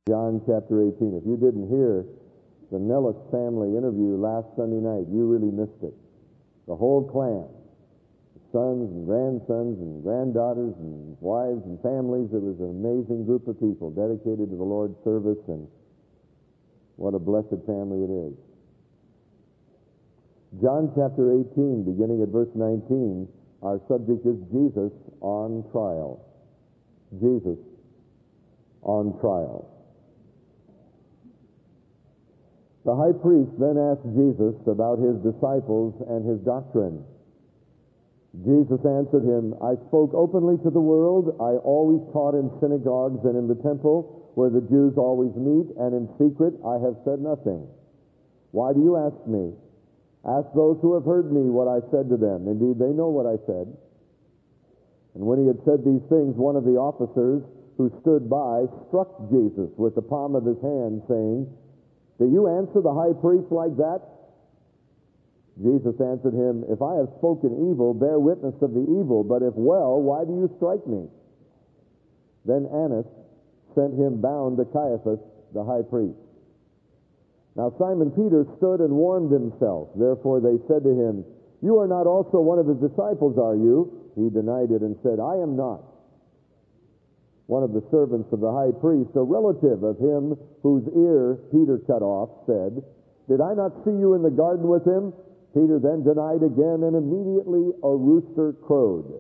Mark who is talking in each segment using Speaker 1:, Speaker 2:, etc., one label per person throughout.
Speaker 1: John chapter 18. If you didn't hear the Nellis family interview last Sunday night, you really missed it. The whole clan, sons and grandsons and granddaughters and wives and families. It was an amazing group of people dedicated to the Lord's service, and what a blessed family it is. John chapter 18, beginning at verse 19, our subject is Jesus on trial. Jesus on trial. The high priest then asked Jesus about his disciples and his doctrine. Jesus answered him, I spoke openly to the world. I always taught in synagogues and in the temple where the Jews always meet, and in secret I have said nothing. Why do you ask me? Ask those who have heard me what I said to them. Indeed, they know what I said. And when he had said these things, one of the officers who stood by struck Jesus with the palm of his hand, saying, Do you answer the high priest like that? Jesus answered him, If I have spoken evil, bear witness of the evil, but if well, why do you strike me? Then Annas sent him bound to Caiaphas, the high priest. Now Simon Peter stood and warmed himself. Therefore they said to him, You are not also one of his disciples, are you? He denied it and said, I am not. One of the servants of the high priest, a relative of him whose ear Peter cut off, said, Did I not see you in the garden with him? Peter then denied again, and immediately a rooster crowed.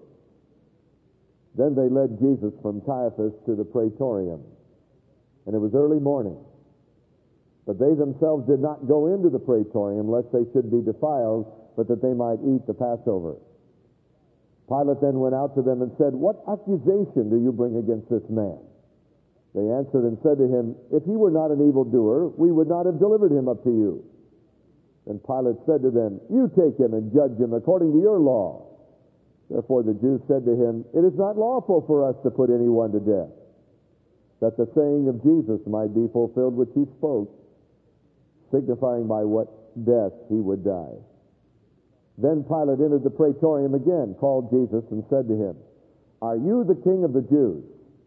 Speaker 1: Then they led Jesus from Caiaphas to the praetorium. And it was early morning. But they themselves did not go into the praetorium, lest they should be defiled, but that they might eat the Passover. Pilate then went out to them and said, What accusation do you bring against this man? They answered and said to him, If he were not an evildoer, we would not have delivered him up to you. Then Pilate said to them, You take him and judge him according to your law. Therefore the Jews said to him, It is not lawful for us to put anyone to death, that the saying of Jesus might be fulfilled which he spoke, signifying by what death he would die. Then Pilate entered the praetorium again, called Jesus, and said to him, Are you the king of the Jews?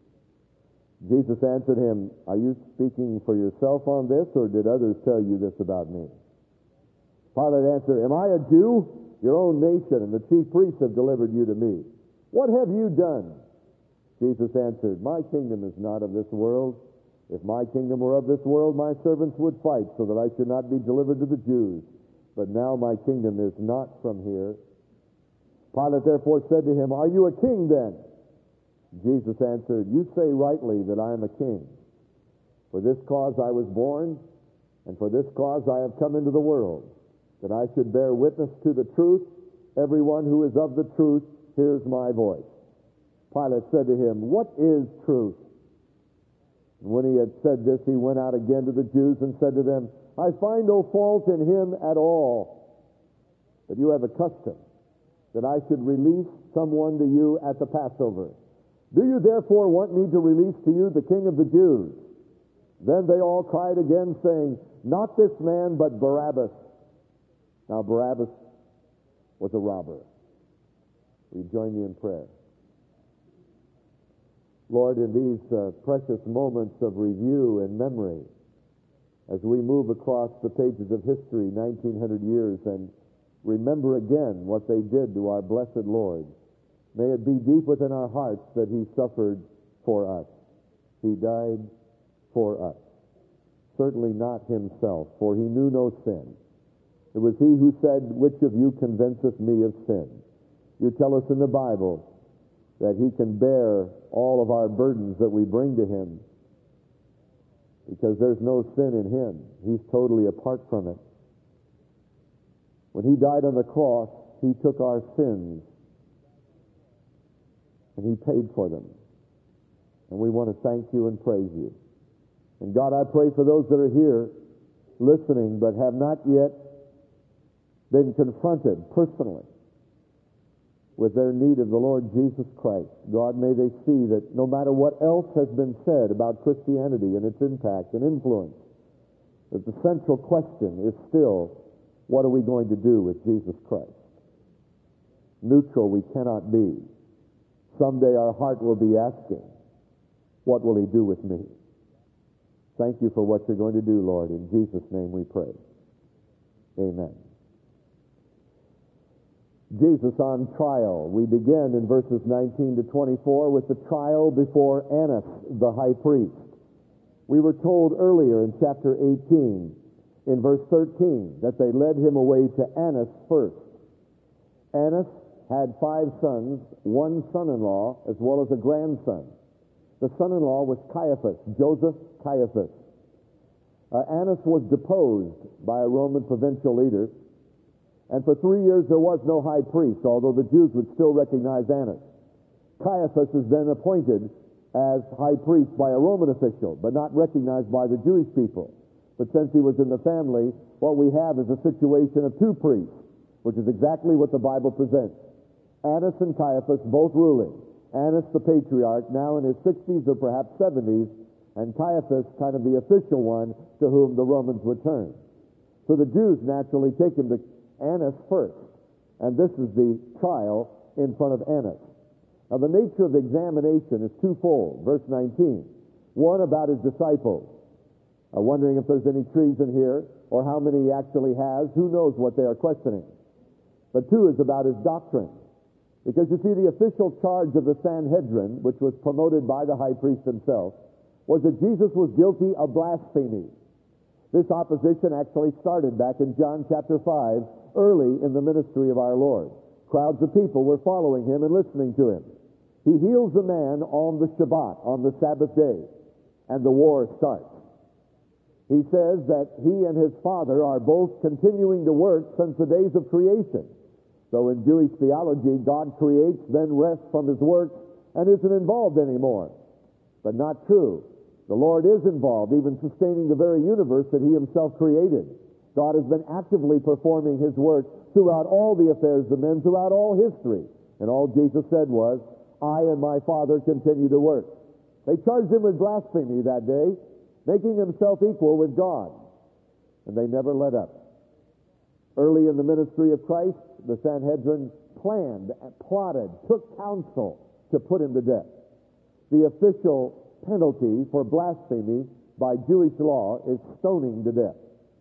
Speaker 1: Jesus answered him, Are you speaking for yourself on this, or did others tell you this about me? Pilate answered, Am I a Jew? Your own nation and the chief priests have delivered you to me. What have you done? Jesus answered, My kingdom is not of this world. If my kingdom were of this world, my servants would fight so that I should not be delivered to the Jews. But now my kingdom is not from here. Pilate therefore said to him, Are you a king then? Jesus answered, You say rightly that I am a king. For this cause I was born, and for this cause I have come into the world, that I should bear witness to the truth. Everyone who is of the truth hears my voice. Pilate said to him, What is truth? And when he had said this, he went out again to the Jews and said to them, I find no fault in him at all. But you have a custom that I should release someone to you at the Passover. Do you therefore want me to release to you the King of the Jews? Then they all cried again, saying, Not this man, but Barabbas. Now Barabbas was a robber. Will you join me in prayer? Lord, in these precious moments of review and memory, as we move across the pages of history, 1900 years, and remember again what they did to our blessed Lord, may it be deep within our hearts that he suffered for us. He died for us. Certainly not himself, for he knew no sin. It was he who said, Which of you convinceth me of sin? You tell us in the Bible that he can bear all of our burdens that we bring to him, because there's no sin in him. He's totally apart from it. When he died on the cross, he took our sins and he paid for them. And we want to thank you and praise you. And God, I pray for those that are here listening but have not yet been confronted personally with their need of the Lord Jesus Christ. God, may they see that no matter what else has been said about Christianity and its impact and influence, that the central question is still, what are we going to do with Jesus Christ? Neutral we cannot be. Someday our heart will be asking, what will he do with me? Thank you for what you're going to do, Lord. In Jesus' name we pray. Amen. Jesus on trial. We begin in verses 19 to 24 with the trial before Annas, the high priest. We were told earlier in chapter 18, in verse 13, that they led him away to Annas first. Annas had 5 sons, 1 son-in-law, as well as a grandson. The son-in-law was Caiaphas, Joseph Caiaphas. Annas was deposed by a Roman provincial leader, and for 3 years there was no high priest, although the Jews would still recognize Annas. Caiaphas is then appointed as high priest by a Roman official, but not recognized by the Jewish people. But since he was in the family, what we have is a situation of 2 priests, which is exactly what the Bible presents. Annas and Caiaphas both ruling. Annas, the patriarch, now in his 60s or perhaps 70s, and Caiaphas, kind of the official one to whom the Romans would turn. So the Jews naturally take him to Annas first, and this is the trial in front of Annas. Now the nature of the examination is twofold. Verse 19, one about his disciples. Wondering if there's any treason here, or how many he actually has. Who knows what they are questioning. But 2 is about his doctrine. Because you see, the official charge of the Sanhedrin, which was promoted by the high priest himself, was that Jesus was guilty of blasphemy. This opposition actually started back in John chapter 5, early in the ministry of our Lord. Crowds of people were following him and listening to him. He heals a man on the Shabbat, on the Sabbath day, and the war starts. He says that he and his Father are both continuing to work since the days of creation. So in Jewish theology, God creates, then rests from his work, and isn't involved anymore. But not true. The Lord is involved, even sustaining the very universe that he himself created. God has been actively performing his work throughout all the affairs of men, throughout all history. And all Jesus said was, I and my Father continue to work. They charged him with blasphemy that day, making himself equal with God. And they never let up. Early in the ministry of Christ, the Sanhedrin planned, plotted, took counsel to put him to death. The official penalty for blasphemy by Jewish law is stoning to death.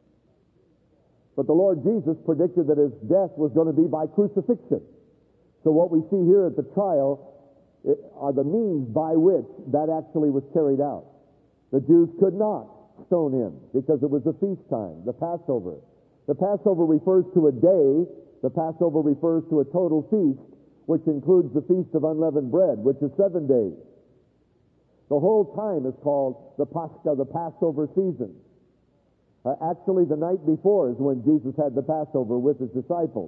Speaker 1: But the Lord Jesus predicted that his death was going to be by crucifixion. So what we see here at the trial are the means by which that actually was carried out. The Jews could not stone him because it was the feast time, the Passover. The Passover refers to a day. The Passover refers to a total feast, which includes the Feast of Unleavened Bread, which is 7 days. The whole time is called the Pascha, the Passover season. Actually, the night before is when Jesus had the Passover with his disciples.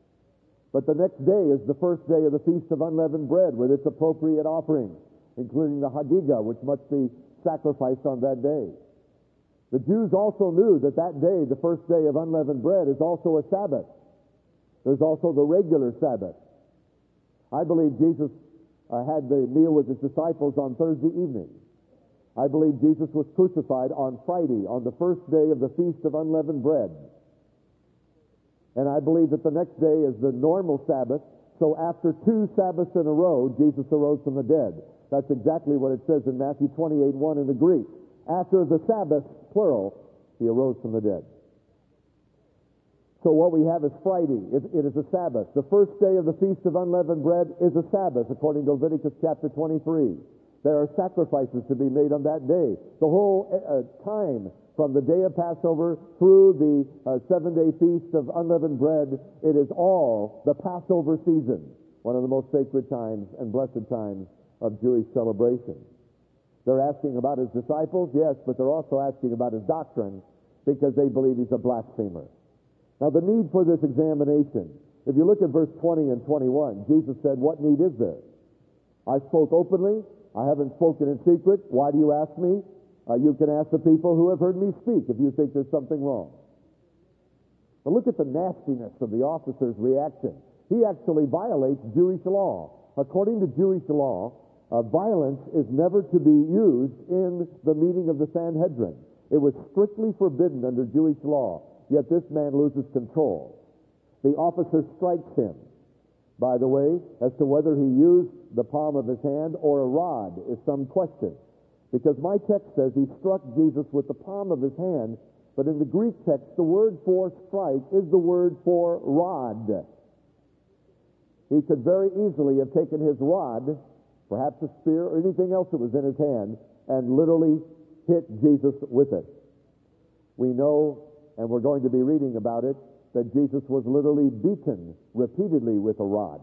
Speaker 1: But the next day is the first day of the Feast of Unleavened Bread with its appropriate offerings, including the Hagigah, which must be sacrificed on that day. The Jews also knew that that day, the first day of unleavened bread, is also a Sabbath. There's also the regular Sabbath. I believe Jesus had the meal with his disciples on Thursday evening. I believe Jesus was crucified on Friday, on the first day of the Feast of Unleavened Bread. And I believe that the next day is the normal Sabbath, so after 2 Sabbaths in a row, Jesus arose from the dead. That's exactly what it says in Matthew 28:1 in the Greek. After the Sabbath, plural, he arose from the dead. So what we have is Friday. It is a Sabbath. The first day of the Feast of Unleavened Bread is a Sabbath, according to Leviticus chapter 23. There are sacrifices to be made on that day. The whole time, from the day of Passover through the 7-day Feast of Unleavened Bread, it is all the Passover season, one of the most sacred times and blessed times of Jewish celebration. They're asking about his disciples, yes, but they're also asking about his doctrine because they believe he's a blasphemer. Now, the need for this examination, if you look at verse 20 and 21, Jesus said, what need is there? I spoke openly. I haven't spoken in secret. Why do you ask me? You can ask the people who have heard me speak if you think there's something wrong. But look at the nastiness of the officer's reaction. He actually violates Jewish law. According to Jewish law, violence is never to be used in the meeting of the Sanhedrin. It was strictly forbidden under Jewish law, yet this man loses control. The officer strikes him. By the way, as to whether he used the palm of his hand or a rod is some question. Because my text says he struck Jesus with the palm of his hand, but in the Greek text, the word for strike is the word for rod. He could very easily have taken his rod, perhaps a spear or anything else that was in his hand, and literally hit Jesus with it. We know, and we're going to be reading about it, that Jesus was literally beaten repeatedly with a rod.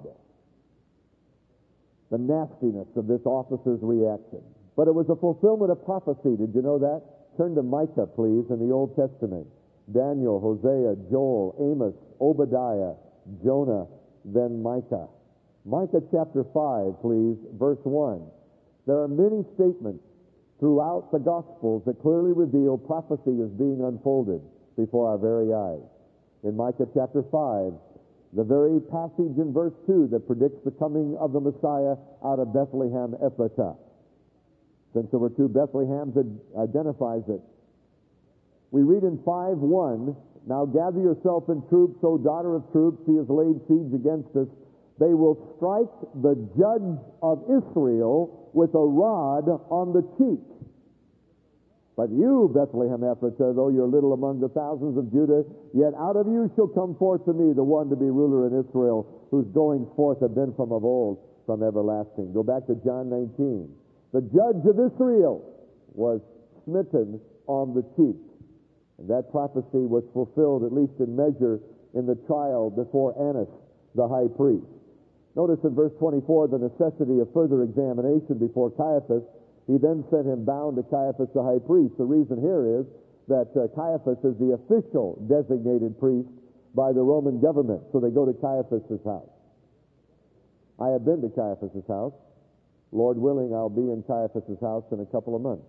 Speaker 1: The nastiness of this officer's reaction. But it was a fulfillment of prophecy. Did you know that? Turn to Micah, please, in the Old Testament. Daniel, Hosea, Joel, Amos, Obadiah, Jonah, then Micah. Micah chapter 5, please, verse 1. There are many statements throughout the Gospels that clearly reveal prophecy is being unfolded before our very eyes. In Micah chapter 5, the very passage in verse 2 that predicts the coming of the Messiah out of Bethlehem Ephratah. Since there were two Bethlehems, it identifies it. We read in 5:1, now gather yourself in troops, O daughter of troops, he has laid siege against us. They will strike the judge of Israel with a rod on the cheek. But you, Bethlehem Ephratah, though you're little among the thousands of Judah, yet out of you shall come forth to me the one to be ruler in Israel, whose goings forth have been from of old, from everlasting. Go back to John 19. The judge of Israel was smitten on the cheek. And that prophecy was fulfilled, at least in measure, in the trial before Annas, the high priest. Notice in verse 24 the necessity of further examination before Caiaphas. He then sent him bound to Caiaphas, the high priest. The reason here is that Caiaphas is the official designated priest by the Roman government. So they go to Caiaphas' house. I have been to Caiaphas' house. Lord willing, I'll be in Caiaphas' house in a couple of months.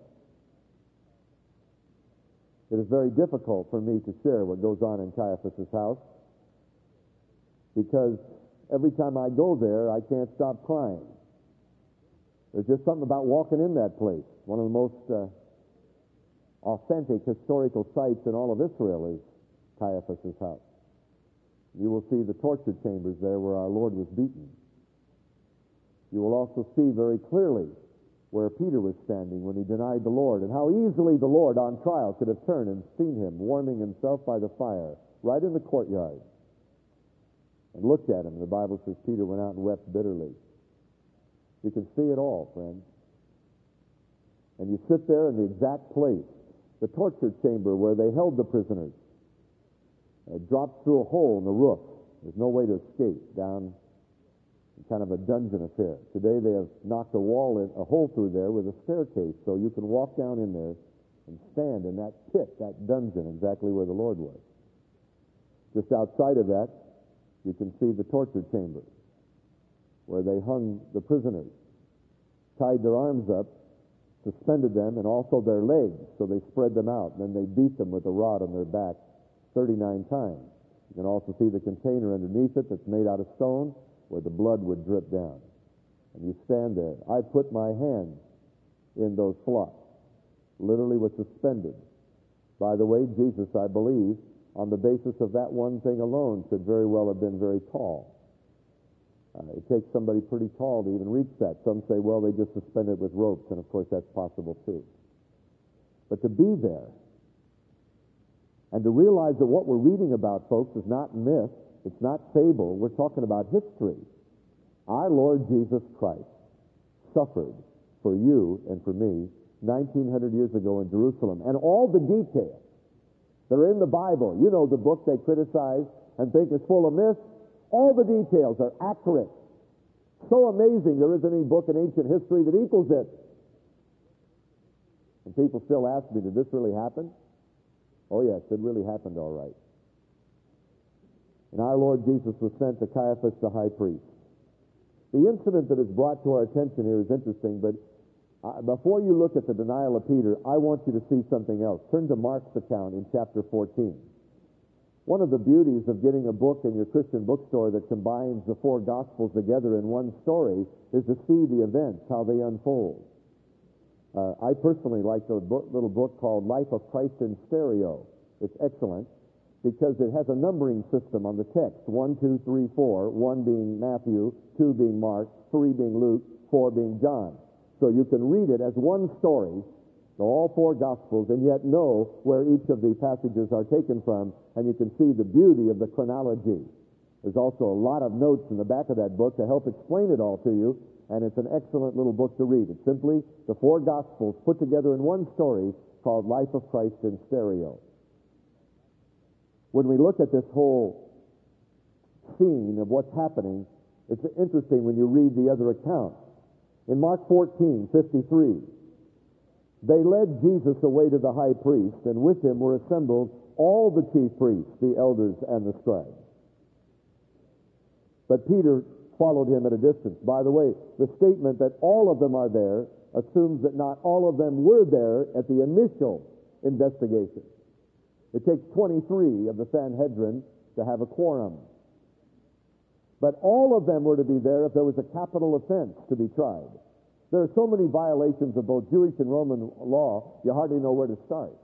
Speaker 1: It is very difficult for me to share what goes on in Caiaphas' house because every time I go there, I can't stop crying. There's just something about walking in that place. One of the most authentic historical sites in all of Israel is Caiaphas' house. You will see the torture chambers there where our Lord was beaten. You will also see very clearly where Peter was standing when he denied the Lord, and how easily the Lord on trial could have turned and seen him warming himself by the fire right in the courtyard and looked at him. The Bible says Peter went out and wept bitterly. You can see it all, friends. And you sit there in the exact place, the torture chamber where they held the prisoners. It drops through a hole in the roof. There's no way to escape down kind of a dungeon affair. Today they have knocked a hole through there with a staircase so you can walk down in there and stand in that pit, that dungeon, exactly where the Lord was. Just outside of that, you can see the torture chamber where they hung the prisoners, tied their arms up, suspended them, and also their legs, so they spread them out. And then they beat them with a rod on their back 39 times. You can also see the container underneath it that's made out of stone, where the blood would drip down. And you stand there. I put my hand in those slots, literally was suspended. By the way, Jesus, I believe, on the basis of that one thing alone, could very well have been very tall. It takes somebody pretty tall to even reach that. Some say, well, they just suspended with ropes, and of course that's possible too. But to be there, and to realize that what we're reading about, folks, is not myth, it's not fable, we're talking about history. Our Lord Jesus Christ suffered for you and for me 1,900 years ago in Jerusalem. And all the details that are in the Bible, you know the book they criticize and think is full of myths, all the details are accurate. So amazing there isn't any book in ancient history that equals it. And people still ask me, did this really happen? Oh yes, it really happened all right. And our Lord Jesus was sent to Caiaphas the high priest. The incident that is brought to our attention here is interesting, but before you look at the denial of Peter, I want you to see something else. Turn to Mark's account in chapter 14. One of the beauties of getting a book in your Christian bookstore that combines the four Gospels together in one story is to see the events, how they unfold. I personally like the little book called Life of Christ in Stereo. It's excellent because it has a numbering system on the text. 1, 2, 3, 4. 1 being Matthew, 2 being Mark, 3 being Luke, 4 being John. So So you can read it as one story, all four Gospels, and yet know where each of the passages are taken from, and you can see the beauty of the chronology. There's also a lot of notes in the back of that book to help explain it all to you, and it's an excellent little book to read. It's simply the four Gospels put together in one story called Life of Christ in Stereo. When we look at this whole scene of what's happening, it's interesting when you read the other account. In Mark 14:53, they led Jesus away to the high priest, and with him were assembled all the chief priests, the elders, and the scribes. But Peter followed him at a distance. By the way, the statement that all of them are there assumes that not all of them were there at the initial investigation. It takes 23 of the Sanhedrin to have a quorum. But all of them were to be there if there was a capital offense to be tried. There are so many violations of both Jewish and Roman law, you hardly know where to start.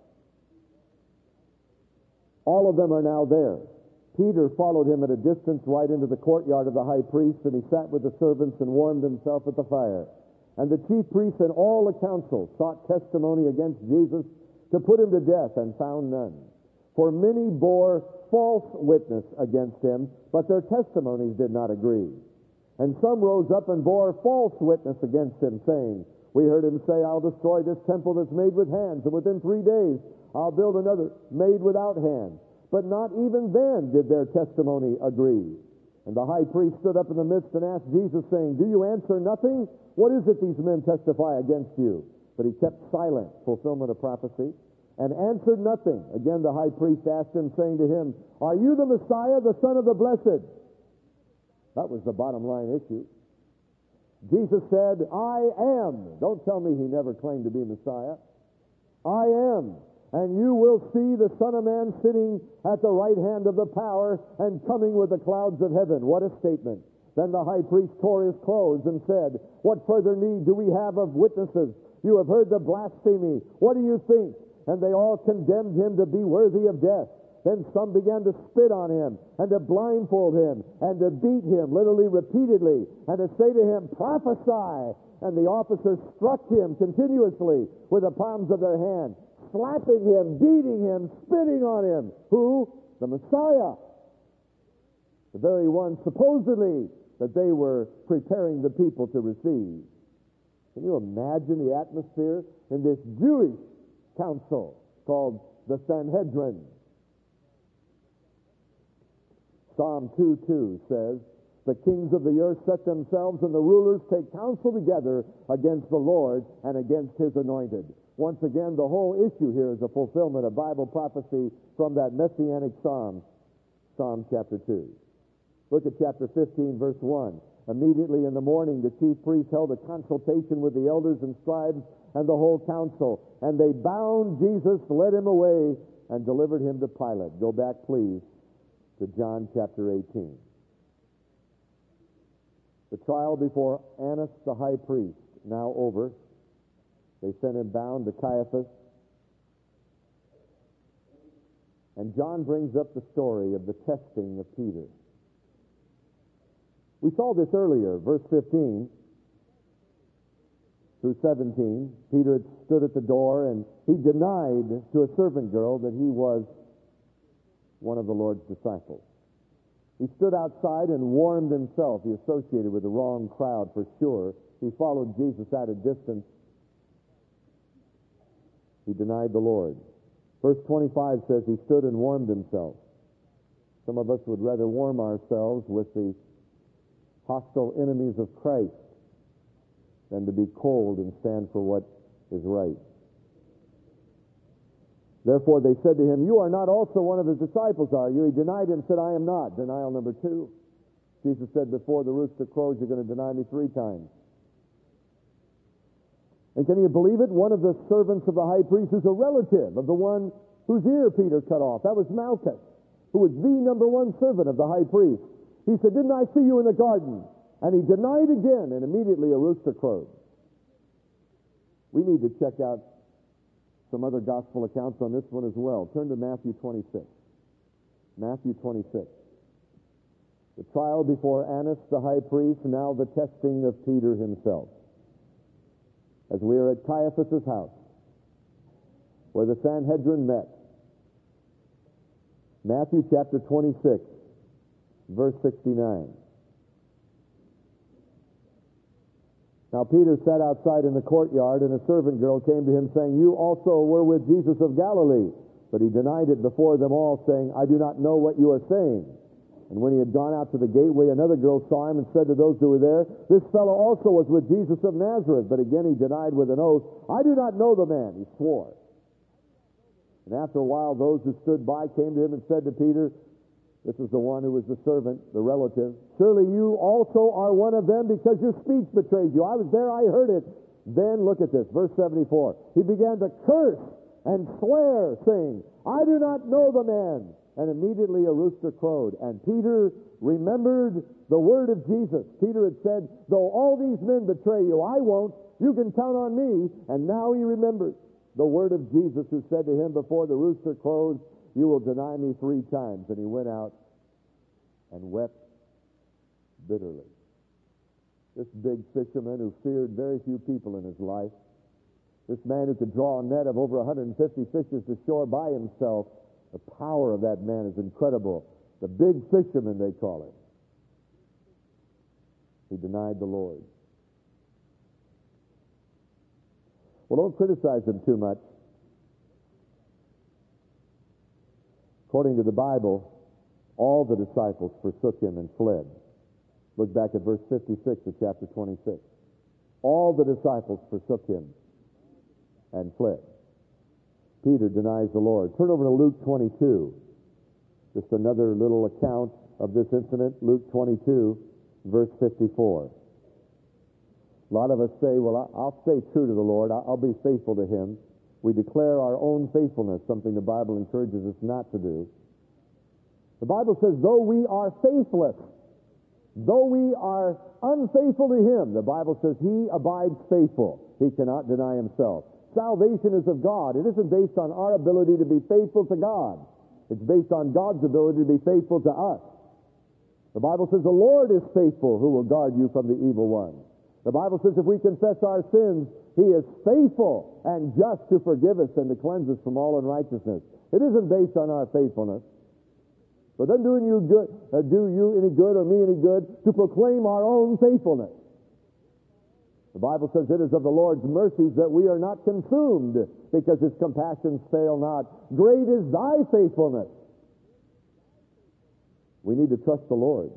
Speaker 1: All of them are now there. Peter followed him at a distance right into the courtyard of the high priest, and he sat with the servants and warmed himself at the fire. And the chief priests and all the council sought testimony against Jesus to put him to death, and found none. For many bore false witness against him, but their testimonies did not agree. And some rose up and bore false witness against him, saying, we heard him say, I'll destroy this temple that's made with hands, and within 3 days I'll build another made without hands. But not even then did their testimony agree. And the high priest stood up in the midst and asked Jesus, saying, do you answer nothing? What is it these men testify against you? But he kept silent, fulfillment of prophecy, and answered nothing. Again the high priest asked him, saying to him, are you the Messiah, the Son of the Blessed? That was the bottom line issue. Jesus said, I am. Don't tell me he never claimed to be Messiah. I am. And you will see the Son of Man sitting at the right hand of the power and coming with the clouds of heaven. What a statement. Then the high priest tore his clothes and said, what further need do we have of witnesses? You have heard the blasphemy. What do you think? And they all condemned him to be worthy of death. Then some began to spit on him, and to blindfold him, and to beat him, literally repeatedly, and to say to him, prophesy. And the officers struck him continuously with the palms of their hands, slapping him, beating him, spitting on him. Who? The Messiah. The very one, supposedly, that they were preparing the people to receive. Can you imagine the atmosphere in this Jewish council called the Sanhedrin? Psalm 2:2 says, the kings of the earth set themselves, and the rulers take counsel together against the Lord and against his anointed. Once again, the whole issue here is a fulfillment of Bible prophecy from that messianic psalm, Psalm chapter 2. Look at chapter 15, verse 1. Immediately in the morning, the chief priests held a consultation with the elders and scribes and the whole council, and they bound Jesus, led him away, and delivered him to Pilate. Go back, please, to John chapter 18. The trial before Annas the high priest, now over. They sent him bound to Caiaphas. And John brings up the story of the testing of Peter. We saw this earlier, verse 15 through 17. Peter had stood at the door, and he denied to a servant girl that he was one of the Lord's disciples. He stood outside and warmed himself. He associated with the wrong crowd for sure. He followed Jesus at a distance. He denied the Lord. Verse 25 says he stood and warmed himself. Some of us would rather warm ourselves with the hostile enemies of Christ than to be cold and stand for what is right. Therefore they said to him, you are not also one of his disciples, are you? He denied him and said, I am not. Denial number 2. Jesus said, before the rooster crows, you're going to deny me 3 times. And can you believe it? One of the servants of the high priest is a relative of the one whose ear Peter cut off. That was Malchus, who was the number 1 servant of the high priest. He said, didn't I see you in the garden? And he denied again, and immediately a rooster crowed. We need to check out some other gospel accounts on this one as well. Turn to Matthew 26. Matthew 26. The trial before Annas the high priest, now the testing of Peter himself. as we are at Caiaphas' house, where the Sanhedrin met. Matthew chapter 26, verse 69. Now Peter sat outside in the courtyard, and a servant girl came to him, saying, "You also were with Jesus of Galilee." But he denied it before them all, saying, "I do not know what you are saying." And when he had gone out to the gateway, another girl saw him and said to those who were there, "This fellow also was with Jesus of Nazareth." But again he denied with an oath, "I do not know the man." He swore. And after a while, those who stood by came to him and said to Peter, this is the one who was the servant, the relative, "Surely you also are one of them, because your speech betrays you." I was there, I heard it. Then, look at this, verse 74. He began to curse and swear, saying, "I do not know the man." And immediately a rooster crowed. And Peter remembered the word of Jesus. Peter had said, "Though all these men betray you, I won't. You can count on me." And now he remembered the word of Jesus, who said to him, "Before the rooster crows, you will deny me 3 times." And he went out and wept bitterly. This big fisherman who feared very few people in his life, this man who could draw a net of over 150 fishes to shore by himself, the power of that man is incredible. The big fisherman, they call him. He denied the Lord. Well, don't criticize him too much. According to the Bible, all the disciples forsook him and fled. Look back at verse 56 of chapter 26. All the disciples forsook him and fled. Peter denies the Lord. Turn over to Luke 22. Just another little account of this incident. Luke 22, verse 54. A lot of us say, "Well, I'll stay true to the Lord. I'll be faithful to him." We declare our own faithfulness, something the Bible encourages us not to do. The Bible says, though we are faithless, though we are unfaithful to him, the Bible says he abides faithful. He cannot deny himself. Salvation is of God. It isn't based on our ability to be faithful to God. It's based on God's ability to be faithful to us. The Bible says the Lord is faithful, who will guard you from the evil one. The Bible says if we confess our sins, he is faithful and just to forgive us and to cleanse us from all unrighteousness. It isn't based on our faithfulness. So it doesn't do you any good or me any good to proclaim our own faithfulness. The Bible says it is of the Lord's mercies that we are not consumed, because his compassions fail not. Great is thy faithfulness. We need to trust the Lord.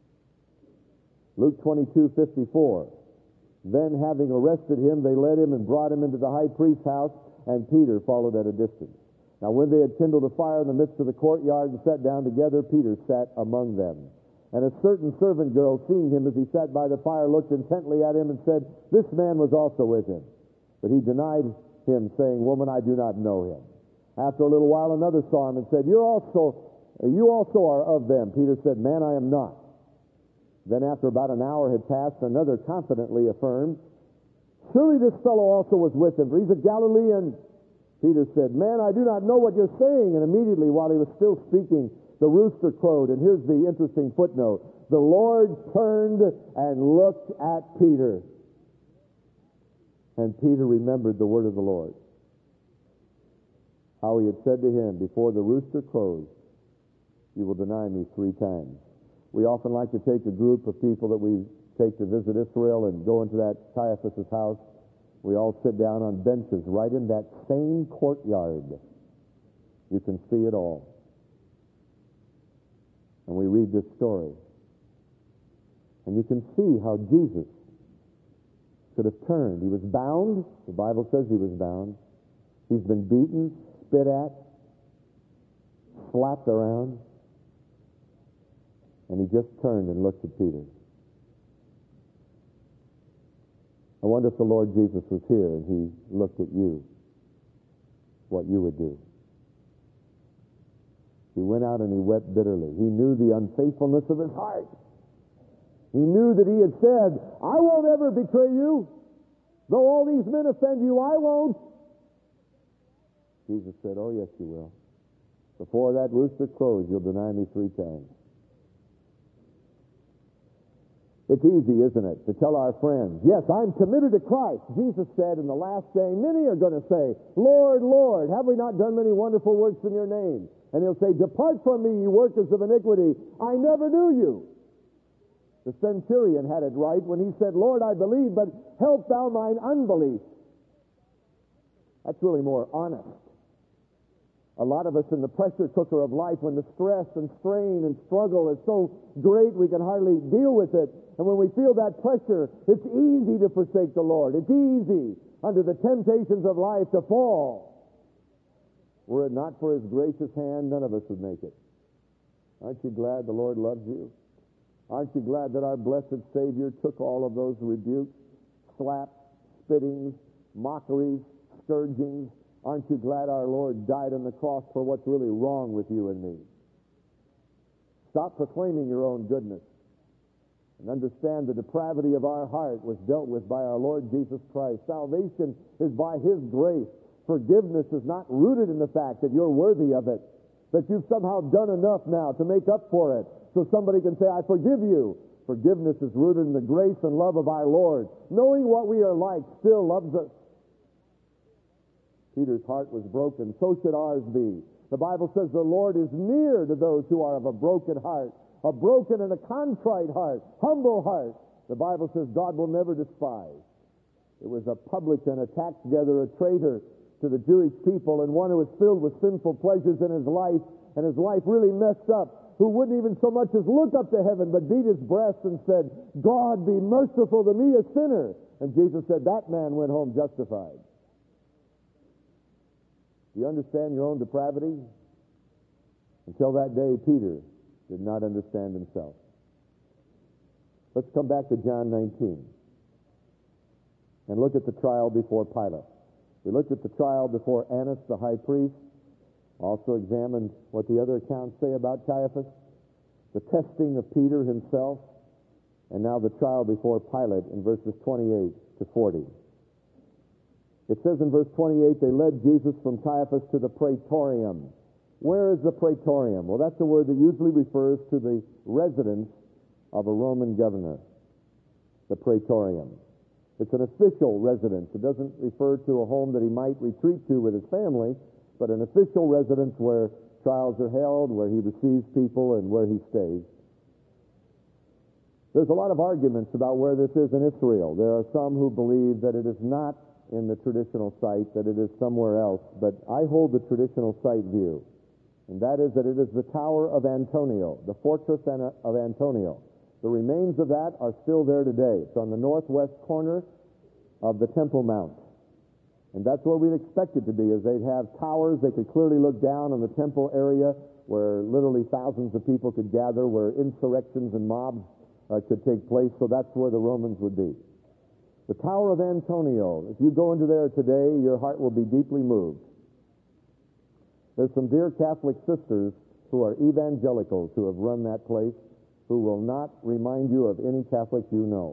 Speaker 1: Luke 22:54. Then, having arrested him, they led him and brought him into the high priest's house, and Peter followed at a distance. Now when they had kindled a fire in the midst of the courtyard and sat down together, Peter sat among them. And a certain servant girl, seeing him as he sat by the fire, looked intently at him and said, "This man was also with him." But he denied him, saying, "Woman, I do not know him." After a little while, another saw him and said, You also are of them." Peter said, "Man, I am not." Then after about an hour had passed, another confidently affirmed, "Surely this fellow also was with him, for he's a Galilean." Peter said, "Man, I do not know what you're saying." And immediately, while he was still speaking, the rooster crowed. And here's the interesting footnote. The Lord turned and looked at Peter. And Peter remembered the word of the Lord, how he had said to him, "Before the rooster crows, you will deny me 3 times. We often like to take a group of people that we take to visit Israel and go into that Caiaphas' house. We all sit down on benches right in that same courtyard. You can see it all. And we read this story. And you can see how Jesus could have turned. He was bound. The Bible says he was bound. He's been beaten, spit at, slapped around. And he just turned and looked at Peter. I wonder if the Lord Jesus was here and he looked at you, what you would do. He went out and he wept bitterly. He knew the unfaithfulness of his heart. He knew that he had said, "I won't ever betray you. Though all these men offend you, I won't." Jesus said, "Oh, yes, you will. Before that rooster crows, you'll deny me 3 times. It's easy, isn't it, to tell our friends, yes, I'm committed to Christ. Jesus said in the last day, many are going to say, Lord, Lord, have we not done many wonderful works in your name? And he'll say, depart from me, you workers of iniquity. I never knew you. The centurion had it right when he said, Lord, I believe, but help thou mine unbelief. That's really more honest. A lot of us in the pressure cooker of life, when the stress and strain and struggle is so great we can hardly deal with it. And when we feel that pressure, it's easy to forsake the Lord. It's easy under the temptations of life to fall. Were it not for his gracious hand, none of us would make it. Aren't you glad the Lord loves you? Aren't you glad that our blessed Savior took all of those rebukes, slaps, spittings, mockeries, scourgings? Aren't you glad our Lord died on the cross for what's really wrong with you and me? Stop proclaiming your own goodness and understand the depravity of our heart was dealt with by our Lord Jesus Christ. Salvation is by his grace. Forgiveness is not rooted in the fact that you're worthy of it, that you've somehow done enough now to make up for it so somebody can say, I forgive you. Forgiveness is rooted in the grace and love of our Lord. Knowing what we are like still loves us. Peter's heart was broken. So should ours be. The Bible says the Lord is near to those who are of a broken heart, a broken and a contrite heart, humble heart. The Bible says God will never despise. It was a publican, a tax gatherer, a traitor to the Jewish people, and one who was filled with sinful pleasures in his life, and his life really messed up, who wouldn't even so much as look up to heaven, but beat his breast and said, God, be merciful to me, a sinner. And Jesus said, that man went home justified. Do you understand your own depravity? Until that day, Peter did not understand himself. Let's come back to John 19 and look at the trial before Pilate. We looked at the trial before Annas, the high priest, also examined what the other accounts say about Caiaphas, the testing of Peter himself, and now the trial before Pilate in verses 28 to 40. It says in verse 28, they led Jesus from Caiaphas to the praetorium. Where is the praetorium? Well, that's a word that usually refers to the residence of a Roman governor, the praetorium. It's an official residence. It doesn't refer to a home that he might retreat to with his family, but an official residence where trials are held, where he receives people, and where he stays. There's a lot of arguments about where this is in Israel. There are some who believe that it is not in the traditional site, that it is somewhere else, but I hold the traditional site view, and that is that it is the Tower of Antonio, the fortress of Antonio. The remains of that are still there today. It's on the northwest corner of the Temple Mount, and that's where we'd expect it to be, as they'd have towers. They could clearly look down on the temple area where literally thousands of people could gather, where insurrections and mobs could take place, so that's where the Romans would be. The Tower of Antonio, if you go into there today, your heart will be deeply moved. There's some dear Catholic sisters who are evangelicals who have run that place, who will not remind you of any Catholic you know.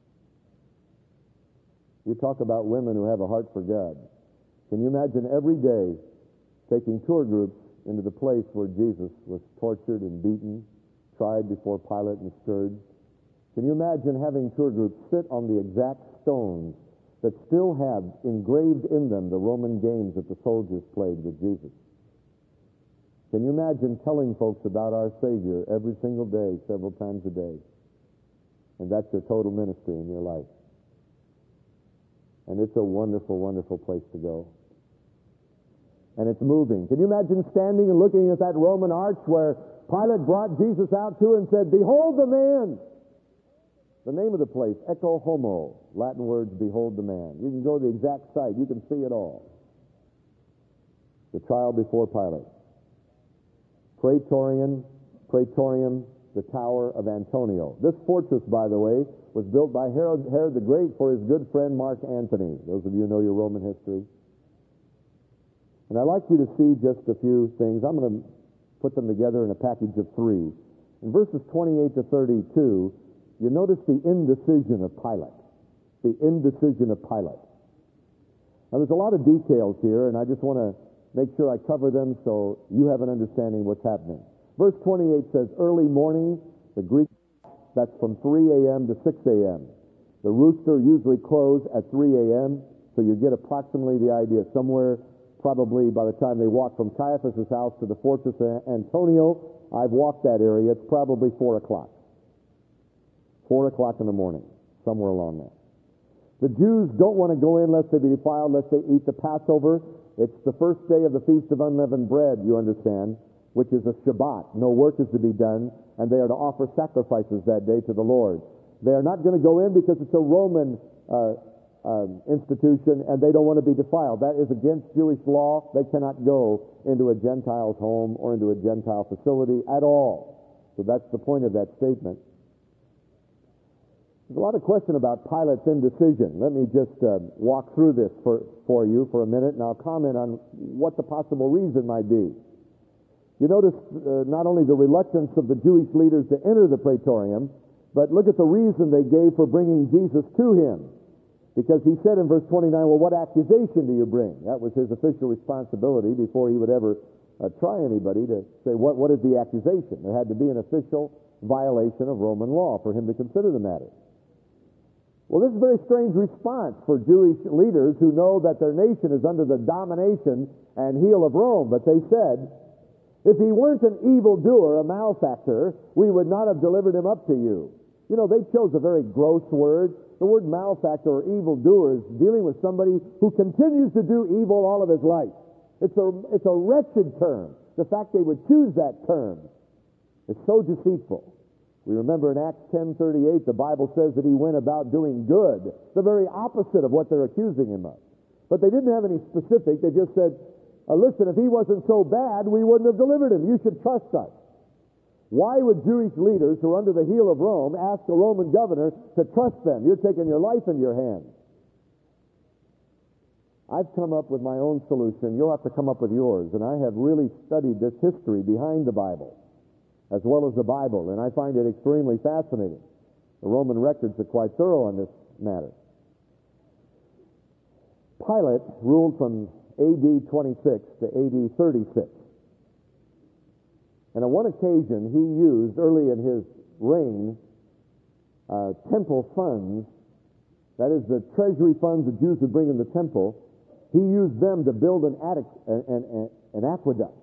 Speaker 1: You talk about women who have a heart for God. Can you imagine every day taking tour groups into the place where Jesus was tortured and beaten, tried before Pilate and scourged? Can you imagine having tour groups sit on the exact stones that still have engraved in them the Roman games that the soldiers played with Jesus? Can you imagine telling folks about our Savior every single day, several times a day? And that's your total ministry in your life. And it's a wonderful, wonderful place to go. And it's moving. Can you imagine standing and looking at that Roman arch where Pilate brought Jesus out to and said, behold the man! The name of the place, Ecce Homo, Latin words, behold the man. You can go to the exact site. You can see it all. The trial before Pilate. Praetorium, the Tower of Antonio. This fortress, by the way, was built by Herod the Great for his good friend Mark Antony. Those of you who know your Roman history. And I'd like you to see just a few things. I'm going to put them together in a package of three. In verses 28 to 32, you notice the indecision of Pilate. The indecision of Pilate. Now, there's a lot of details here, and I just want to make sure I cover them so you have an understanding of what's happening. Verse 28 says, early morning, the Greek That's from 3 a.m. to 6 a.m. The rooster usually crows at 3 a.m., so you get approximately the idea. Somewhere, probably by the time they walk from Caiaphas' house to the Fortress Antonio, I've walked that area, it's probably 4 o'clock. 4 o'clock in the morning, somewhere along there. The Jews don't want to go in lest they be defiled, lest they eat the Passover. It's the first day of the Feast of Unleavened Bread, you understand, which is a Shabbat. No work is to be done, and they are to offer sacrifices that day to the Lord. They are not going to go in because it's a Roman institution, and they don't want to be defiled. That is against Jewish law. They cannot go into a Gentile's home or into a Gentile facility at all. So that's the point of that statement. There's a lot of question about Pilate's indecision. Let me just walk through this for you for a minute, and I'll comment on what the possible reason might be. You notice not only the reluctance of the Jewish leaders to enter the praetorium, but look at the reason they gave for bringing Jesus to him. Because he said in verse 29, well, what accusation do you bring? That was his official responsibility before he would ever try anybody to say, what is the accusation? There had to be an official violation of Roman law for him to consider the matter. Well, this is a very strange response for Jewish leaders who know that their nation is under the domination and heel of Rome. But they said, if he weren't an evildoer, a malefactor, we would not have delivered him up to you. You know, they chose a very gross word. The word malefactor or evildoer is dealing with somebody who continues to do evil all of his life. It's a wretched term. The fact they would choose that term is so deceitful. We remember in Acts 10:38, the Bible says that he went about doing good, the very opposite of what they're accusing him of. But they didn't have any specific. They just said, listen, if he wasn't so bad, we wouldn't have delivered him. You should trust us. Why would Jewish leaders who are under the heel of Rome ask a Roman governor to trust them? You're taking your life in your hands. I've come up with my own solution. You'll have to come up with yours. And I have really studied this history behind the Bible, as well as the Bible, and I find it extremely fascinating. The Roman records are quite thorough on this matter. Pilate ruled from AD 26 to AD 36. And on one occasion, he used, early in his reign, temple funds, that is the treasury funds the Jews would bring in the temple. He used them to build an aqueduct.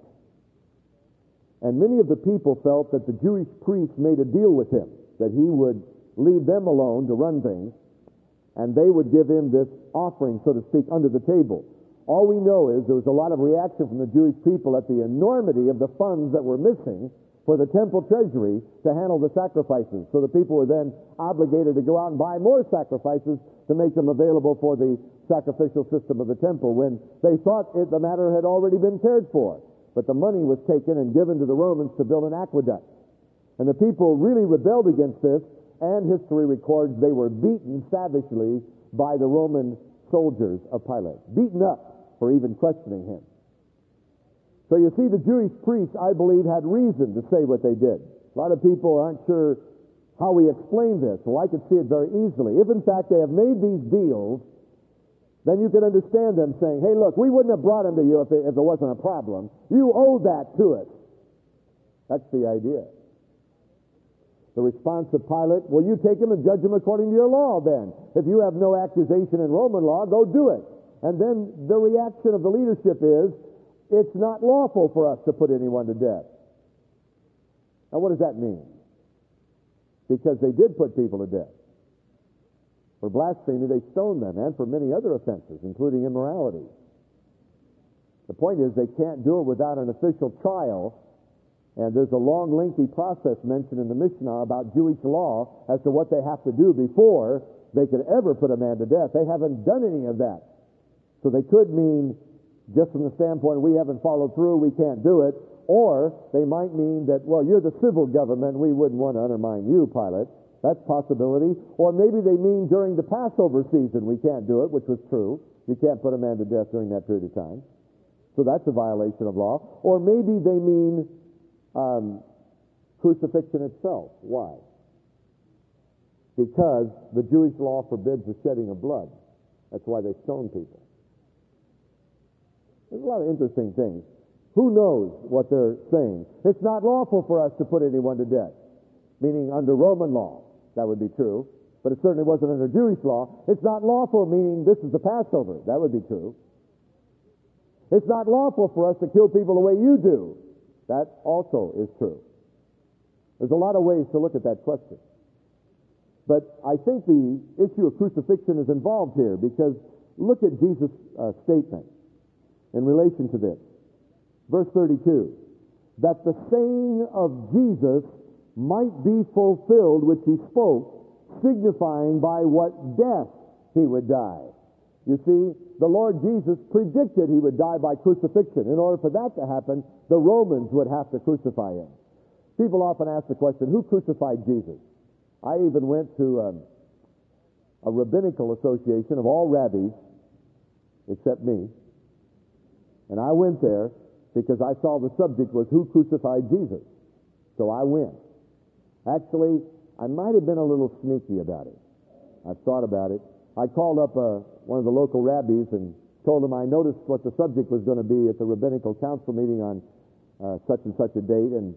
Speaker 1: And many of the people felt that the Jewish priests made a deal with him, that he would leave them alone to run things, and they would give him this offering, so to speak, under the table. All we know is there was a lot of reaction from the Jewish people at the enormity of the funds that were missing for the temple treasury to handle the sacrifices. So the people were then obligated to go out and buy more sacrifices to make them available for the sacrificial system of the temple when they thought the matter had already been cared for. But the money was taken and given to the Romans to build an aqueduct. And the people really rebelled against this, and history records they were beaten savagely by the Roman soldiers of Pilate. Beaten up for even questioning him. So you see, the Jewish priests, I believe, had reason to say what they did. A lot of people aren't sure how we explain this. Well, I could see it very easily. If, in fact, they have made these deals, then you can understand them saying, hey, look, we wouldn't have brought him to you if there wasn't a problem. You owe that to us. That's the idea. The response of Pilate, well, you take him and judge him according to your law then. If you have no accusation in Roman law, go do it. And then the reaction of the leadership is, it's not lawful for us to put anyone to death. Now, what does that mean? Because they did put people to death. For blasphemy, they stoned them, and for many other offenses, including immorality. The point is, they can't do it without an official trial, and there's a long, lengthy process mentioned in the Mishnah about Jewish law as to what they have to do before they could ever put a man to death. They haven't done any of that. So they could mean, just from the standpoint, we haven't followed through, we can't do it, or they might mean that, well, you're the civil government, we wouldn't want to undermine you, Pilate. That's a possibility. Or maybe they mean during the Passover season we can't do it, which was true. You can't put a man to death during that period of time. So that's a violation of law. Or maybe they mean crucifixion itself. Why? Because the Jewish law forbids the shedding of blood. That's why they stone people. There's a lot of interesting things. Who knows what they're saying? It's not lawful for us to put anyone to death. meaning under Roman law. That would be true. But it certainly wasn't under Jewish law. It's not lawful, meaning this is the Passover. That would be true. It's not lawful for us to kill people the way you do. That also is true. There's a lot of ways to look at that question. But I think the issue of crucifixion is involved here, because look at Jesus' statement in relation to this. Verse 32, that the saying of Jesus might be fulfilled which he spoke, signifying by what death he would die. You see, the Lord Jesus predicted he would die by crucifixion. In order for that to happen, the Romans would have to crucify him. People often ask the question, who crucified Jesus? I even went to a rabbinical association of all rabbis, except me. And I went there because I saw the subject was who crucified Jesus. So I went. Actually, I might have been a little sneaky about it. I've thought about it. I called up one of the local rabbis and told him I noticed what the subject was going to be at the rabbinical council meeting on such and such a date, and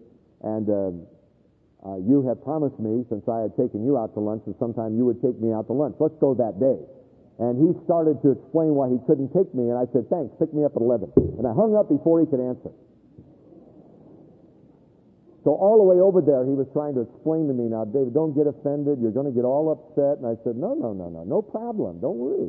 Speaker 1: you have promised me, since I had taken you out to lunch, that sometime you would take me out to lunch. Let's go that day. And he started to explain why he couldn't take me, and I said, thanks, pick me up at 11. And I hung up before he could answer. So all the way over there, he was trying to explain to me, now, David, don't get offended. You're going to get all upset. And I said, no problem. Don't worry.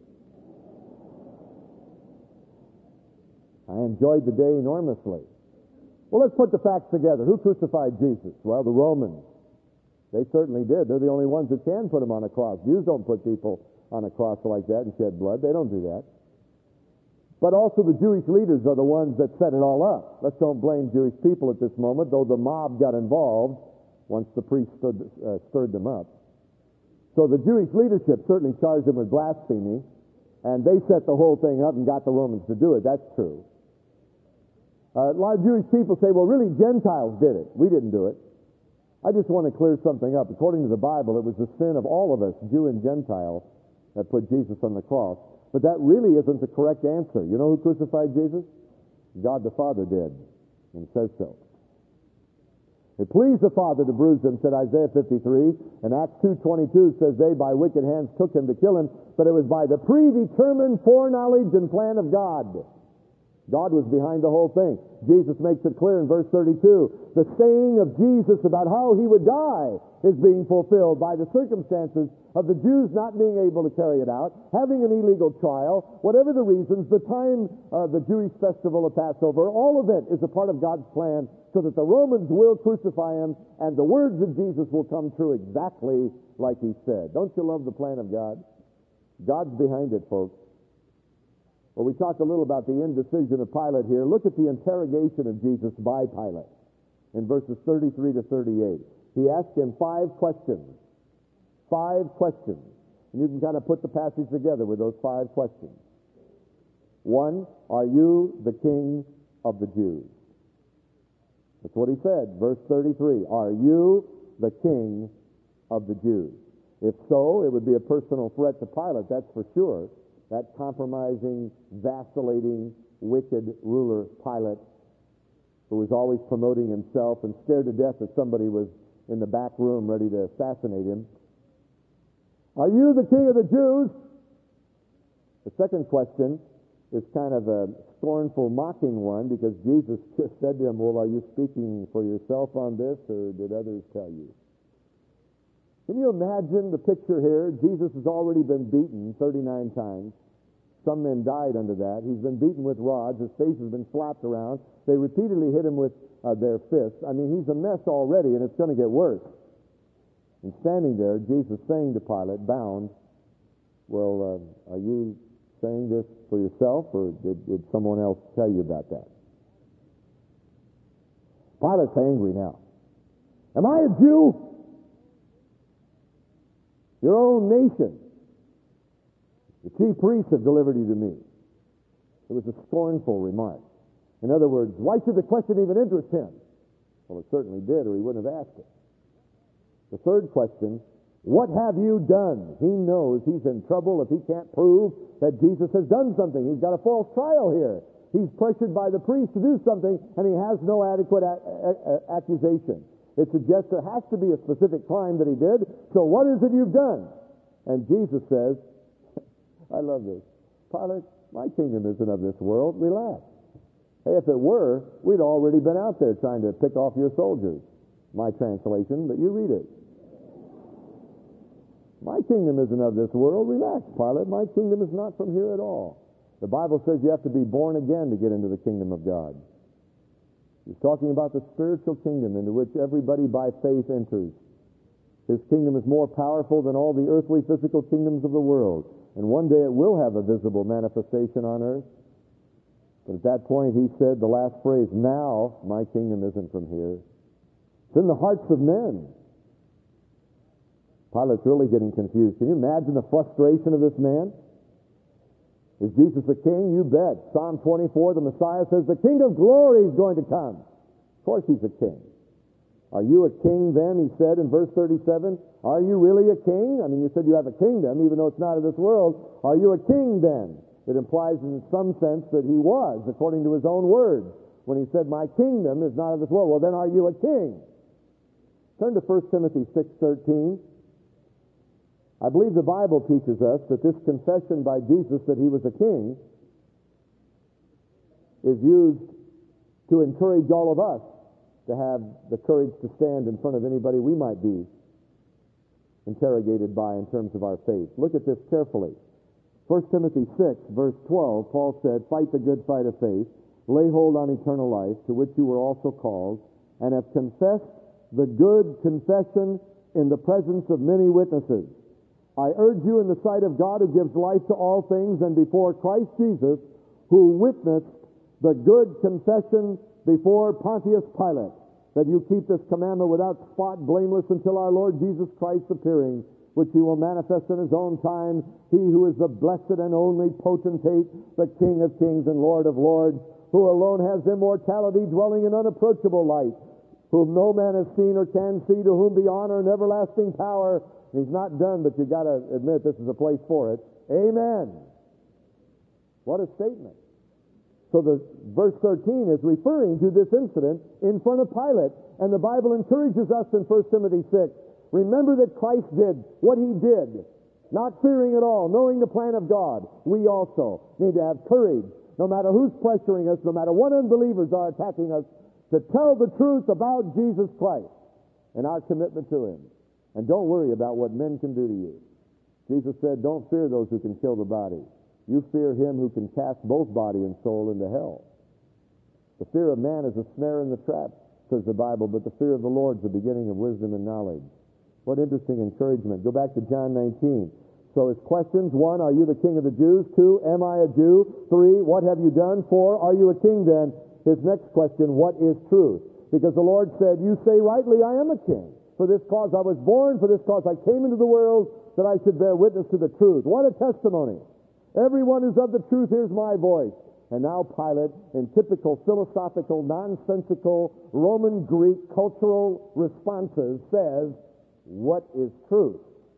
Speaker 1: I enjoyed the day enormously. Well, let's put the facts together. Who crucified Jesus? Well, the Romans. They certainly did. They're the only ones who can put him on a cross. Jews don't put people on a cross like that and shed blood. They don't do that. But also the Jewish leaders are the ones that set it all up. Let's don't blame Jewish people at this moment, though the mob got involved once the priests stirred them up. So the Jewish leadership certainly charged them with blasphemy, and they set the whole thing up and got the Romans to do it. That's true. A lot of Jewish people say, well, really, Gentiles did it. We didn't do it. I just want to clear something up. According to the Bible, it was the sin of all of us, Jew and Gentile, that put Jesus on the cross. But that really isn't the correct answer. You know who crucified Jesus? God the Father did, and says so. It pleased the Father to bruise him, said Isaiah 53, and Acts 2:22 says they by wicked hands took him to kill him, but it was by the predetermined foreknowledge and plan of God. God was behind the whole thing. Jesus makes it clear in verse 32. The saying of Jesus about how he would die is being fulfilled by the circumstances of the Jews not being able to carry it out, having an illegal trial, whatever the reasons, the time of the Jewish festival of Passover, all of it is a part of God's plan so that the Romans will crucify him and the words of Jesus will come true exactly like he said. Don't you love the plan of God? God's behind it, folks. Well, we talked a little about the indecision of Pilate here. Look at the interrogation of Jesus by Pilate in verses 33 to 38. He asked him 5 questions. 5 questions. And you can kind of put the passage together with those 5 questions. 1, are you the king of the Jews? That's what he said. Verse 33, are you the king of the Jews? If so, it would be a personal threat to Pilate, that's for sure. That compromising, vacillating, wicked ruler, Pilate, who was always promoting himself and scared to death that somebody was in the back room ready to assassinate him. Are you the king of the Jews? The second question is kind of a scornful, mocking one, because Jesus just said to him, well, are you speaking for yourself on this, or did others tell you? Can you imagine the picture here? Jesus has already been beaten 39 times. Some men died under that. He's been beaten with rods. His face has been slapped around. They repeatedly hit him with their fists. I mean, he's a mess already, and it's going to get worse. And standing there, Jesus saying to Pilate, bound, well, are you saying this for yourself, or did someone else tell you about that? Pilate's angry now. Am I a Jew? Your own nation, the chief priests have delivered you to me. It was a scornful remark. In other words, why should the question even interest him? Well, it certainly did, or he wouldn't have asked it. The third question, what have you done? He knows he's in trouble if he can't prove that Jesus has done something. He's got a false trial here. He's pressured by the priest to do something, and he has no adequate accusation. It suggests there has to be a specific crime that he did. So what is it you've done? And Jesus says, I love this, Pilate, my kingdom isn't of this world. Relax. Hey, if it were, we'd already been out there trying to pick off your soldiers. My translation, but you read it. My kingdom isn't of this world. Relax, Pilate. My kingdom is not from here at all. The Bible says you have to be born again to get into the kingdom of God. He's talking about the spiritual kingdom into which everybody by faith enters. His kingdom is more powerful than all the earthly physical kingdoms of the world. And one day it will have a visible manifestation on earth. But at that point he said the last phrase, now my kingdom isn't from here. It's in the hearts of men. Pilate's really getting confused. Can you imagine the frustration of this man? Is Jesus a king? You bet. Psalm 24, the Messiah says the King of glory is going to come. Of course he's a king. Are you a king then, he said in verse 37? Are you really a king? I mean, you said you have a kingdom, even though it's not of this world. Are you a king then? It implies in some sense that he was, according to his own words, when he said, my kingdom is not of this world. Well, then are you a king? Turn to 1 Timothy 6:13. I believe the Bible teaches us that this confession by Jesus that he was a king is used to encourage all of us to have the courage to stand in front of anybody we might be interrogated by in terms of our faith. Look at this carefully. 1 Timothy 6, verse 12, Paul said, fight the good fight of faith, lay hold on eternal life, to which you were also called, and have confessed the good confession in the presence of many witnesses. I urge you in the sight of God who gives life to all things, and before Christ Jesus, who witnessed the good confession before Pontius Pilate, that you keep this commandment without spot, blameless, until our Lord Jesus Christ's appearing, which he will manifest in his own time, he who is the blessed and only potentate, the King of kings and Lord of lords, who alone has immortality, dwelling in unapproachable light, whom no man has seen or can see, to whom be honor and everlasting power. And he's not done, but you've got to admit this is a place for it. Amen. What a statement. So the verse 13 is referring to this incident in front of Pilate. And the Bible encourages us in 1 Timothy 6. Remember that Christ did what he did, not fearing at all, knowing the plan of God. We also need to have courage, no matter who's pressuring us, no matter what unbelievers are attacking us, to tell the truth about Jesus Christ and our commitment to him. And don't worry about what men can do to you. Jesus said, don't fear those who can kill the body. You fear him who can cast both body and soul into hell. The fear of man is a snare in the trap, says the Bible, but the fear of the Lord is the beginning of wisdom and knowledge. What interesting encouragement. Go back to John 19. So his questions: 1, are you the king of the Jews? 2, am I a Jew? 3, what have you done? 4, are you a king then? His next question, what is truth? Because the Lord said, you say rightly, I am a king. For this cause I was born, for this cause I came into the world, that I should bear witness to the truth. What a testimony. Everyone who's of the truth hears my voice. And now Pilate, in typical philosophical, nonsensical, Roman Greek cultural responses, says, what is truth?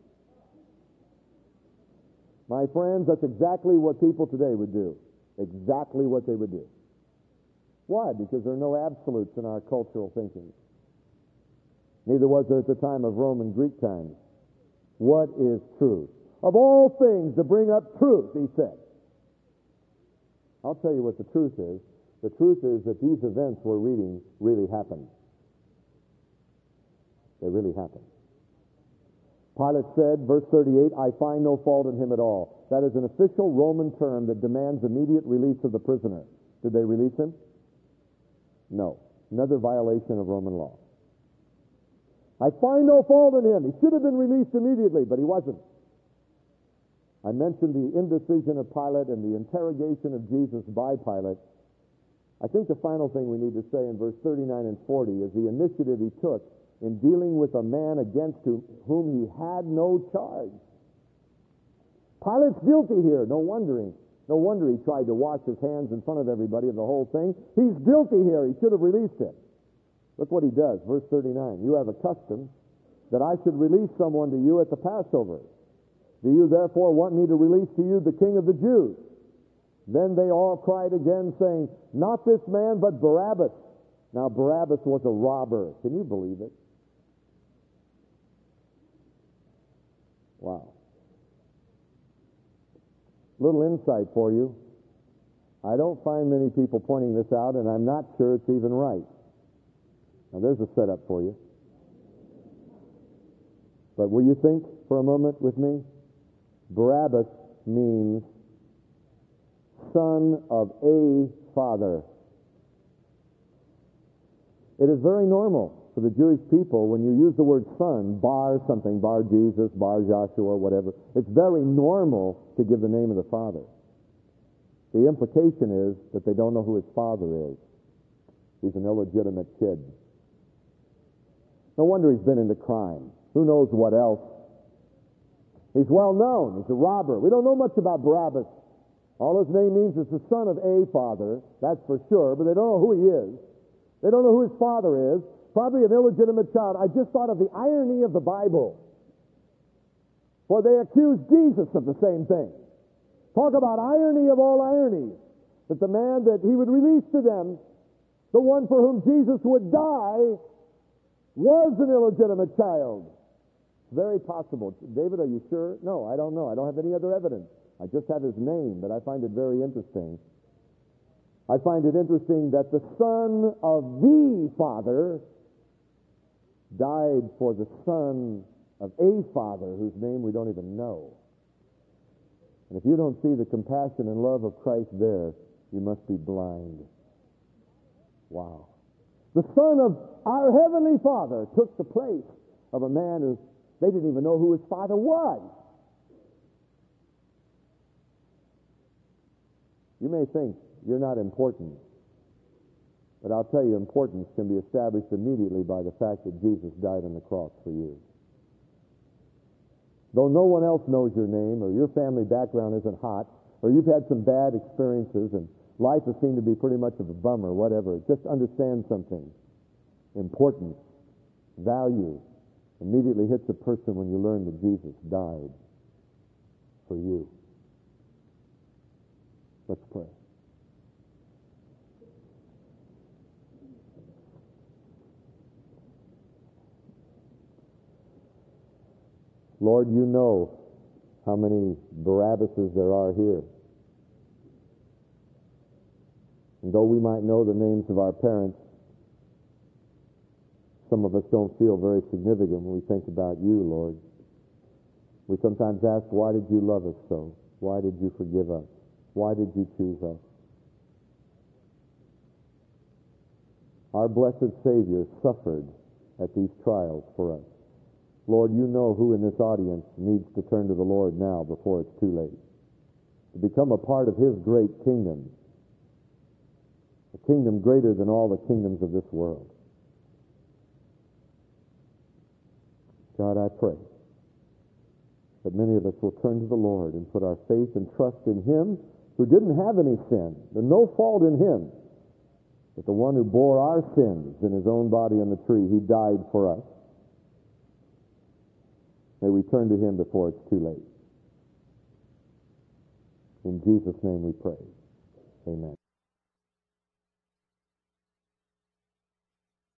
Speaker 1: My friends, that's exactly what people today would do. Exactly what they would do. Why? Because there are no absolutes in our cultural thinking. Neither was there at the time of Roman Greek times. What is truth? Of all things to bring up truth, he said. I'll tell you what the truth is. The truth is that these events we're reading really happened. They really happened. Pilate said, verse 38, I find no fault in him at all. That is an official Roman term that demands immediate release of the prisoner. Did they release him? No. Another violation of Roman law. I find no fault in him. He should have been released immediately, but he wasn't. I mentioned the indecision of Pilate and the interrogation of Jesus by Pilate. I think the final thing we need to say in verse 39 and 40 is the initiative he took in dealing with a man against whom he had no charge. Pilate's guilty here. No wonder he tried to wash his hands in front of everybody of the whole thing. He's guilty here. He should have released him. Look what he does, verse 39. You have a custom that I should release someone to you at the Passover. Do you therefore want me to release to you the King of the Jews? Then they all cried again, saying, not this man, but Barabbas. Now Barabbas was a robber. Can you believe it? Wow. Little insight for you. I don't find many people pointing this out, and I'm not sure it's even right. Now, there's a setup for you. But will you think for a moment with me? Barabbas means son of a father. It is very normal for the Jewish people when you use the word son, bar something, bar Jesus, bar Joshua, whatever. It's very normal to give the name of the father. The implication is that they don't know who his father is. He's an illegitimate kid. No wonder he's been into crime. Who knows what else? He's well known. He's a robber. We don't know much about Barabbas. All his name means is the son of a father, that's for sure, but they don't know who he is. They don't know who his father is. Probably an illegitimate child. I just thought of the irony of the Bible. For they accused Jesus of the same thing. Talk about irony of all ironies. That the man that he would release to them, the one for whom Jesus would die, was an illegitimate child. It's very possible. David, are you sure? No, I don't know. I don't have any other evidence. I just have his name, but I find it very interesting. I find it interesting that the son of the father died for the son of a father whose name we don't even know. And if you don't see the compassion and love of Christ there, you must be blind. Wow. The son of our heavenly Father took the place of a man who they didn't even know who his father was. You may think you're not important, but I'll tell you, importance can be established immediately by the fact that Jesus died on the cross for you. Though no one else knows your name, or your family background isn't hot, or you've had some bad experiences and life has seemed to be pretty much of a bummer, whatever, just understand something. Importance, value, immediately hits a person when you learn that Jesus died for you. Let's pray. Lord, you know how many Barabbases there are here. And though we might know the names of our parents, some of us don't feel very significant when we think about you, Lord. We sometimes ask, why did you love us so? Why did you forgive us? Why did you choose us? Our blessed Savior suffered at these trials for us. Lord, you know who in this audience needs to turn to the Lord now before it's too late. To become a part of his great kingdom. A kingdom greater than all the kingdoms of this world. God, I pray that many of us will turn to the Lord and put our faith and trust in him who didn't have any sin. There's no fault in him. But the one who bore our sins in his own body on the tree, he died for us. May we turn to him before it's too late. In Jesus' name we pray. Amen.